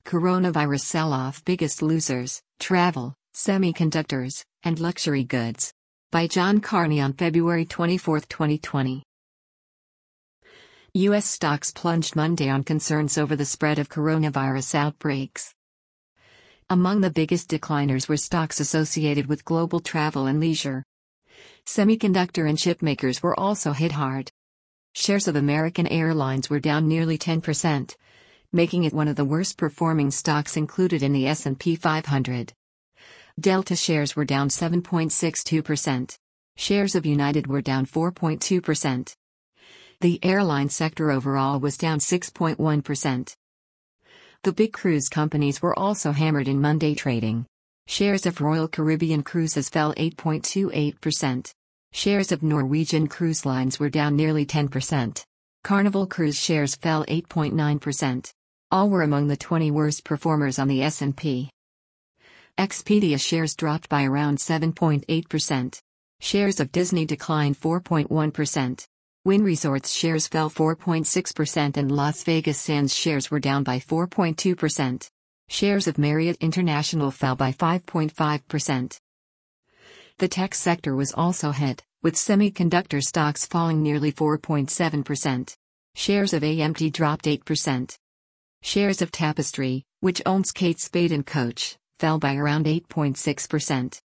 Coronavirus sell-off biggest losers, travel, semiconductors, and luxury goods. By John Carney on February 24, 2020. U.S. stocks plunged Monday on concerns over the spread of coronavirus outbreaks. Among the biggest decliners were stocks associated with global travel and leisure. Semiconductor and chipmakers were also hit hard. Shares of American Airlines were down nearly 10%, making it one of the worst performing stocks included in the S&P 500. Delta shares were down 7.62%. Shares of United were down 4.2%. The airline sector overall was down 6.1%. The big cruise companies were also hammered in Monday trading. Shares of Royal Caribbean Cruises fell 8.28%. Shares of Norwegian Cruise Lines were down nearly 10%. Carnival Cruise shares fell 8.9%. All were among the 20 worst performers on the S&P. Expedia shares dropped by around 7.8%. Shares of Disney declined 4.1%. Wynn Resorts shares fell 4.6% and Las Vegas Sands shares were down by 4.2%. Shares of Marriott International fell by 5.5%. The tech sector was also hit, with semiconductor stocks falling nearly 4.7%. Shares of AMD dropped 8%. Shares of Tapestry, which owns Kate Spade and Coach, fell by around 8.6%.